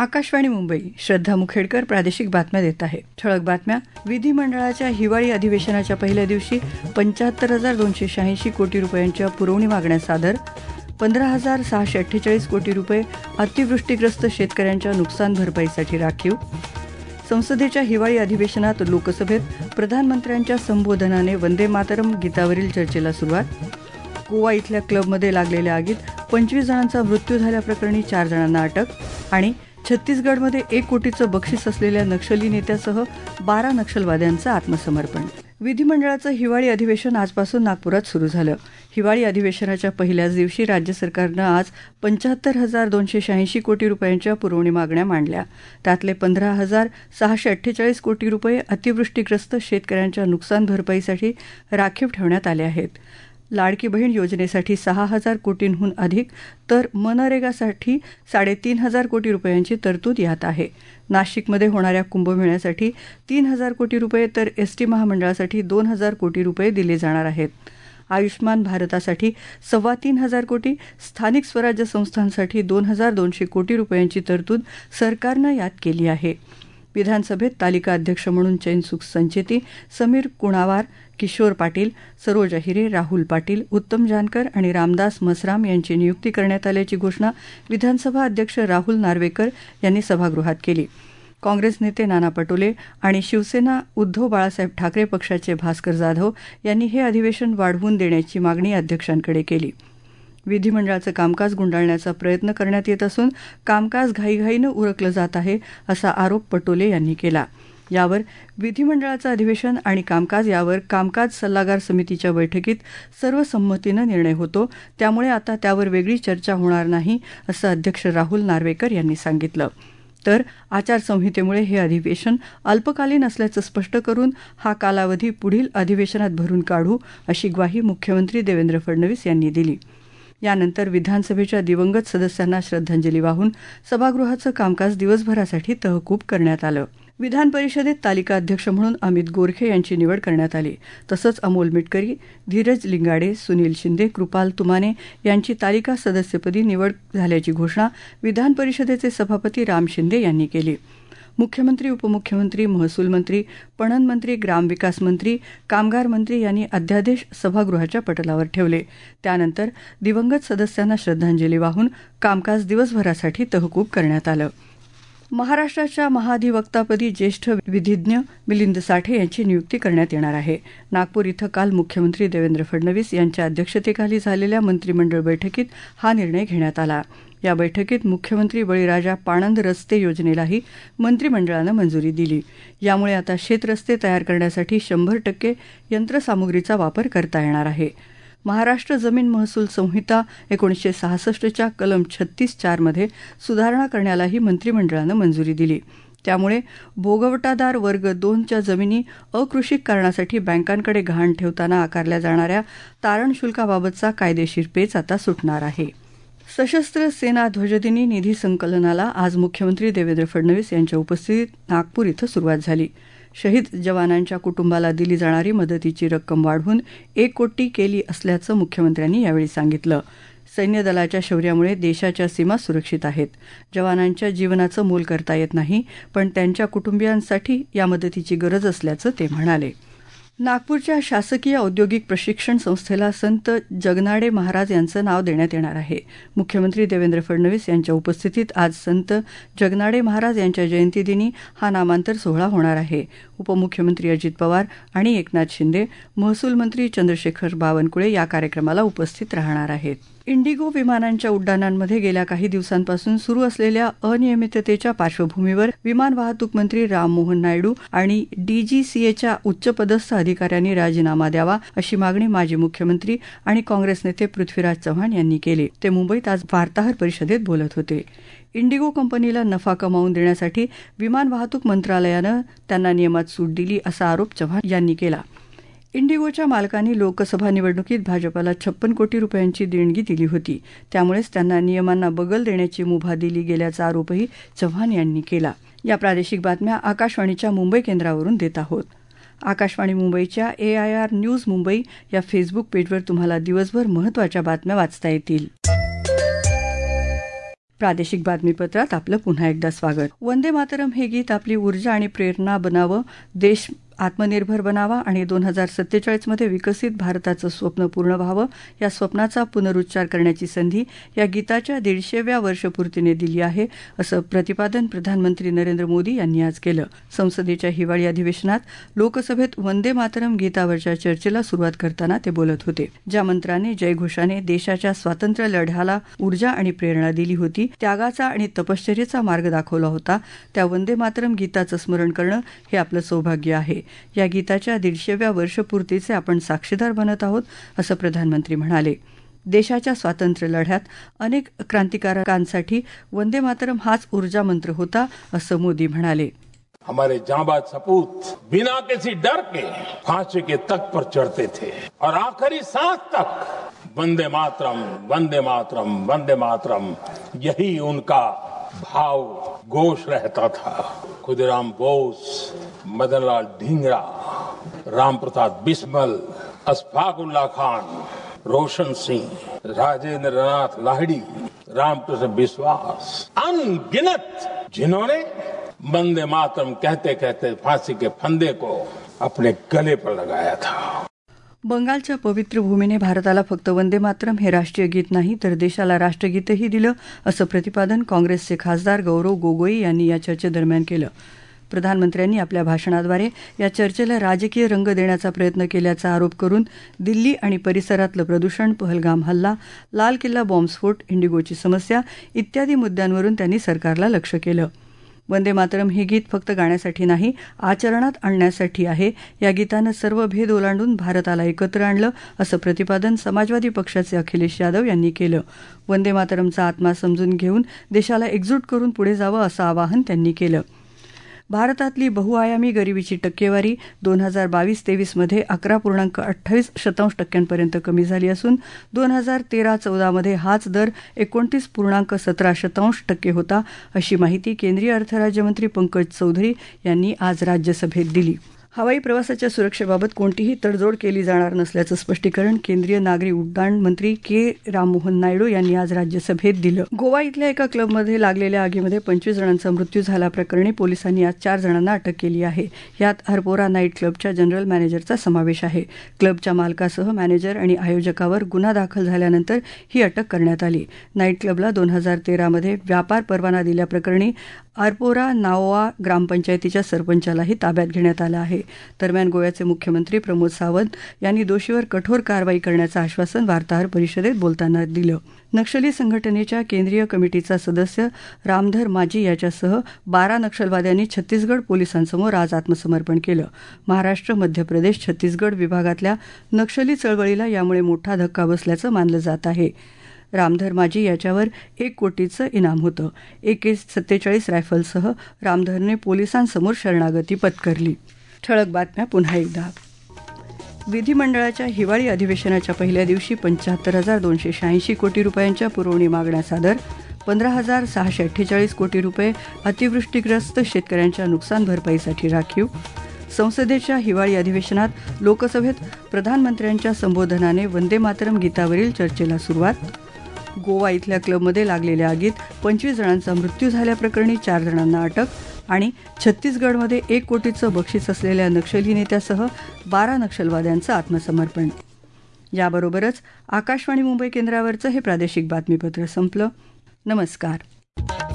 आकाशवाणी मुंबई. श्रद्धा मुखेडकर प्रादेशिक बातम्या देत आहे. ठळक बातम्या. विधिमंडळाच्या हिवाळी अधिवेशनाच्या पहिल्या दिवशी 75,286 कोटी रुपयांच्या पुरवणी मागण्या सादर. 15,648 कोटी रुपये अतिवृष्टीग्रस्त शेतकऱ्यांच्या नुकसान भरपाईसाठी राखीव. संसदेच्या हिवाळी अधिवेशनात लोकसभेत प्रधानमंत्र्यांच्या संबोधनाने वंदे मातरम गीतावरील चर्चेला सुरुवात. गोवा इथल्या क्लबमध्ये लागलेल्या आगीत 25 जणांचा मृत्यू झाल्याप्रकरणी 4 जणांना अटक. आणि छत्तीसगडमध्ये 1 कोटीचं बक्षीस असलेल्या नक्षली नेत्यासह 12 नक्षलवाद्यांचं आत्मसमर्पण. विधिमंडळाचं हिवाळी अधिवेशन आजपासून नागपुरात सुरू झालं. हिवाळी अधिवेशनाच्या पहिल्याच दिवशी राज्य सरकारनं आज 75,286 कोटी रुपयांच्या पुरवणी मागण्या मांडल्या. त्यातले 15,648 कोटी रुपये अतिवृष्टीग्रस्त शेतकऱ्यांच्या नुकसान भरपाईसाठी राखीव ठेवण्यात आले आहेत. लाडकी बहीण योजनेसाठी 6,000 कोटींहून अधिक तर मनरेगासाठी 3,500 कोटी रुपयांची तरतूद यात आहे. नाशिकमध्ये होणाऱ्या कुंभमेळ्यासाठी 3,000 कोटी रुपये तर एसटी महामंडळासाठी 2,000 कोटी रुपये दिले जाणार आहेत. आयुष्मान भारतासाठी 3,25,000 कोटी, स्थानिक स्वराज्य संस्थांसाठी 2,200 कोटी रुपयांची तरतूद सरकारनं यात केली आहे. विधानसभेत तालिका अध्यक्ष म्हणून चैनसुख संचेती, समीर कुणावार, किशोर पाटील, सरोज अहिरे, राहुल पाटील, उत्तम जानकर आणि रामदास मसराम यांची नियुक्ती करण्यात आल्याची घोषणा विधानसभा अध्यक्ष राहुल नार्वेकर यांनी सभागृहात केली. काँग्रेस नेते नाना पटोले आणि शिवसेना उद्धव बाळासाहेब ठाकरे पक्षाचे भास्कर जाधव यांनी हे अधिवेशन वाढवून देण्याची मागणी अध्यक्षांकडे केली. विधिमंडळाचं कामकाज गुंडाळण्याचा प्रयत्न करण्यात येत असून कामकाज घाईघाईनं उरकलं जात आहे असा आरोप पटोले यांनी केला. यावर विधिमंडळाचं अधिवेशन आणि कामकाज यावर कामकाज सल्लागार समितीच्या बैठकीत सर्वसंमतीनं निर्णय होतो, त्यामुळे आता त्यावर वेगळी चर्चा होणार नाही असं अध्यक्ष राहुल नार्वेकर यांनी सांगितलं. तर आचारसंहितेमुळे हे अधिवेशन अल्पकालीन असल्याचं स्पष्ट करून हा कालावधी पुढील अधिवेशनात भरून काढू अशी ग्वाही मुख्यमंत्री देवेंद्र फडणवीस यांनी दिली. यानंतर विधानसभेच्या दिवंगत सदस्यांना श्रद्धांजली वाहून सभागृहाचं कामकाज दिवसभरासाठी तहकूब करण्यात आलं. विधान परिषदेत तालिका अध्यक्ष म्हणून अमित गोरखे यांची निवड करण्यात आली. तसंच अमोल मिटकरी, धीरज लिंगाडे, सुनील शिंदे, कृपाल तुमाने यांची तालिका सदस्यपदी निवड झाल्याची घोषणा विधान परिषदेचे सभापती राम शिंदे यांनी केली. मुख्यमंत्री, उपमुख्यमंत्री, महसूल मंत्री, पणन मंत्री, ग्रामविकास मंत्री, कामगार मंत्री यांनी अध्यादेश सभागृहाच्या पटलावर ठेवले. त्यानंतर दिवंगत सदस्यांना श्रद्धांजली वाहून कामकाज दिवसभरासाठी तहकूब करण्यात आलं. महाराष्ट्राच्या महाधिवक्तापदी ज्येष्ठ विधिज्ञ मिलिंद साठे यांची नियुक्ती करण्यात येणार आहे. नागपूर इथं काल मुख्यमंत्री देवेंद्र फडणवीस यांच्या अध्यक्षतेखाली झालेल्या मंत्रिमंडळ बैठकीत हा निर्णय घेण्यात आला. या बैठकीत मुख्यमंत्री बळीराजा पाणंद रस्ते योजनेलाही मंत्रिमंडळानं मंजुरी दिली. यामुळे आता शेतरस्ते तयार करण्यासाठी 100% यंत्रसामुग्रीचा वापर करता येणार आहे. महाराष्ट्र जमीन महसूल संहिता 1966च्या कलम 36(4) मध्ये सुधारणा करण्यालाही मंत्रिमंडळानं मंजुरी दिली. त्यामुळे भोगवटादार वर्ग 2च्या जमिनी अकृषिक कारणासाठी बँकांकडे गहाण ठेवताना आकारल्या जाणाऱ्या तारण शुल्काबाबतचा कायदेशीर पेच आता सुटणार आहे. सशस्त्र सेना ध्वजदिनी निधी संकलनाला आज मुख्यमंत्री देवेंद्र फडणवीस यांच्या उपस्थितीत नागपूर इथं सुरुवात झाली. शहीद जवानांच्या कुटुंबाला दिली जाणारी मदतीची रक्कम वाढवून 1 कोटी केली असल्याचं मुख्यमंत्र्यांनी यावेळी सांगितलं. सैन्य दलाच्या शौर्यामुळे देशाच्या सीमा सुरक्षित आहेत. जवानांच्या जीवनाचं मोल करता येत नाही, पण त्यांच्या कुटुंबियांसाठी या मदतीची गरज असल्याचं ते म्हणाले. नागपूरच्या शासकीय औद्योगिक प्रशिक्षण संस्थेला संत जगनाडे महाराज यांचं नाव देण्यात येणार आहे. मुख्यमंत्री देवेंद्र फडणवीस यांच्या उपस्थितीत आज संत जगनाडे महाराज यांच्या जयंतीदिनी हा नामांतर सोहळा होणार आहे. उपमुख्यमंत्री अजित पवार आणि एकनाथ शिंदे, महसूल मंत्री चंद्रशेखर बावनकुळे या कार्यक्रमाला उपस्थित राहणार आहेत. इंडिगो विमानांच्या उड्डाणांमध्ये गेल्या काही दिवसांपासून सुरू असलेल्या अनियमिततेच्या पार्श्वभूमीवर विमान वाहतूक मंत्री राममोहन नायडू आणि डीजीसीएच्या उच्चपदस्थ अधिकाऱ्यांनी राजीनामा द्यावा अशी मागणी माजी मुख्यमंत्री आणि काँग्रेस नेते पृथ्वीराज चव्हाण यांनी केली. ते मुंबईत आज वार्ताहर परिषदेत बोलत होते. इंडिगो कंपनीला नफा कमावून देण्यासाठी विमान वाहतूक मंत्रालयानं त्यांना नियमात सूट दिली असा आरोप चव्हाण यांनी केला. इंडिगोच्या मालकांनी लोकसभा निवडणुकीत भाजपला 56 कोटी रुपयांची देणगी दिली होती. त्यामुळेच त्यांना नियमांना बगल देण्याची मुभा दिली गेल्याचा आरोपही चव्हाण यांनी केला. या प्रादेशिक बातम्या आकाशवाणीच्या मुंबई केंद्रावरून देत आहोत. आकाशवाणी मुंबईच्या AIR न्यूज मुंबई या फेसबुक पेजवर तुम्हाला दिवसभर महत्त्वाच्या बातम्या वाचता येतील. प्रादेशिक बातमीपत्रात आपलं पुन्हा एकदा स्वागत. वंदे मातरम हे गीत आपली ऊर्जा आणि प्रेरणा बनावं, देश आत्मनिर्भर बनावा आणि 2047 मध्ये विकसित भारताचं स्वप्न पूर्ण व्हावं या स्वप्नाचा पुनरुच्चार करण्याची संधी या गीताच्या 150व्या वर्षपूर्तीने दिली आहे, असं प्रतिपादन प्रधानमंत्री नरेंद्र मोदी यांनी आज केलं. संसदेच्या हिवाळी अधिवेशनात लोकसभेत वंदे मातरम गीतावरच्या चर्चेला सुरुवात करताना ते बोलत होते. ज्या मंत्राने जयघोषाने देशाच्या स्वातंत्र्य लढ्याला ऊर्जा आणि प्रेरणा दिली होती, त्यागाचा आणि तपश्चर्येचा मार्ग दाखवला होता, त्या वंदे मातरम गीताचं स्मरण करणं हे आपलं सौभाग्य आहे. या गीताच्या 150व्या वर्षपूर्तीचे आपण साक्षीदार बनत आहोत, असं प्रधानमंत्री म्हणाले. देशाच्या स्वातंत्र्य लढ्यात अनेक क्रांतिकारकांसाठी वंदे मातरम हाच ऊर्जा मंत्र होता, असं मोदी म्हणाले. हमारे जांबाज सपूत बिना किसी डर के फांसी के तख्त पर चढ़ते थे और आखिरी सांस तक वंदे मातरम, वंदे मातरम, वंदे मातरम, यही उनका भाव घोष रहता था. खुदीराम बोस, मदनलाल ढींगरा, राम प्रसाद बिस्मल, अशफाक उल्ला खान, रोशन सिंह, राजेंद्र नाथ लाहिड़ी, रामकृष्ण बिस्वास, अनगिनत जिन्होंने वंदे मातरम कहते कहते फांसी के फंदे को अपने गले पर लगाया था. बंगालच्या पवित्र भूमीने भारताला फक्त वंदे मातरम हे राष्ट्रीय गीत नाही तर देशाला राष्ट्रगीतही दिलं, असं प्रतिपादन काँग्रेसचे खासदार गौरव गोगोई यांनी या चर्चेदरम्यान केलं. प्रधानमंत्र्यांनी आपल्या भाषणाद्वारे या चर्चेला राजकीय रंग देण्याचा प्रयत्न केल्याचा आरोप करून दिल्ली आणि परिसरातलं प्रदूषण, पहलगाम हल्ला, लाल किल्ला बॉम्बस्फोट, इंडिगोची समस्या इत्यादी मुद्द्यांवरून त्यांनी सरकारला लक्ष्य केलं. वंदे मातरम हे गीत फक्त गाण्यासाठी नाही, आचरणात आणण्यासाठी आहे. या गीतानं सर्व भेद ओलांडून भारताला एकत्र आणलं, असं प्रतिपादन समाजवादी पक्षाचे अखिलेश यादव यांनी केलं. वंदे मातरमचा आत्मा समजून घेऊन देशाला एकजूट करून पुढे जावं, असं आवाहन त्यांनी केलं. भारतातली बहुआयामी गरिबीची टक्केवारी 2022-23 मध्ये 11.28% कमी झाली असून 2013-14 मध्ये हाच दर 29.17% होता, अशी माहिती केंद्रीय अर्थराज्यमंत्री पंकज चौधरी यांनी आज राज्यसभेत दिली. हवाई प्रवासाच्या सुरक्षेबाबत कोणतीही तडजोड केली जाणार नसल्याचं स्पष्टीकरण केंद्रीय नागरी उड्डाण मंत्री के राममोहन नायडू यांनी आज राज्यसभेत दिलं. गोवा इथल्या एका क्लबमध्ये लागलेल्या आगीमध्ये 25 जणांचा मृत्यू झाल्याप्रकरणी पोलिसांनी आज 4 जणांना अटक केली आहे. यात हरपोरा नाईट क्लबच्या जनरल मॅनेजरचा समावेश आहे. क्लबच्या मालकासह मॅनेजर आणि आयोजकावर गुन्हा दाखल झाल्यानंतर ही अटक करण्यात आली. नाईट क्लबला 2013 मध्ये व्यापार परवाना दिल्याप्रकरणी आरपोरा नाओआ ग्रामपंचायतीच्या सरपंचालाही ताब्यात घेण्यात आलं आहे. दरम्यान गोव्याचे मुख्यमंत्री प्रमोद सावंत यांनी दोषीवर कठोर कारवाई करण्याचं आश्वासन वार्ताहर परिषदेत बोलताना दिलं. नक्षली संघटनेच्या केंद्रीय कमिटीचा सदस्य रामधर माजी याच्यासह 12 नक्षलवाद्यांनी छत्तीसगड पोलिसांसमोर आज आत्मसमर्पण केलं. महाराष्ट्र, मध्य प्रदेश, छत्तीसगड विभागातल्या नक्षली चळवळीला यामुळे मोठा धक्का बसल्याचं मानलं जात आहे. रामधर माजी याच्यावर 1 कोटीचं इनाम होतं. AK-47 रायफलसह रामधरने पोलिसांसमोर शरणागती पत्करली. ठळक बातम्या पुन्हा एकदा. विधिमंडळाच्या हिवाळी अधिवेशनाच्या पहिल्या दिवशी 75,286 कोटी रुपयांच्या पुरवणी मागण्या सादर. 15,648 कोटी रुपये अतिवृष्टीग्रस्त शेतकऱ्यांच्या नुकसान भरपाईसाठी राखीव. संसदेच्या हिवाळी अधिवेशनात लोकसभेत प्रधानमंत्र्यांच्या संबोधनाने वंदे मातरम गीतावरील चर्चेला सुरुवात. गोवा इथल्या क्लबमध्ये लागलेल्या आगीत 25 जणांचा मृत्यू झाल्याप्रकरणी 4 जणांना अटक. आणि छत्तीसगडमध्ये 1 कोटीचं बक्षीस असलेल्या नक्षली नेत्यासह 12 नक्षलवाद्यांचं आत्मसमर्पण. याबरोबरच आकाशवाणी मुंबई केंद्रावरचं हे प्रादेशिक बातमीपत्र संपलं. नमस्कार.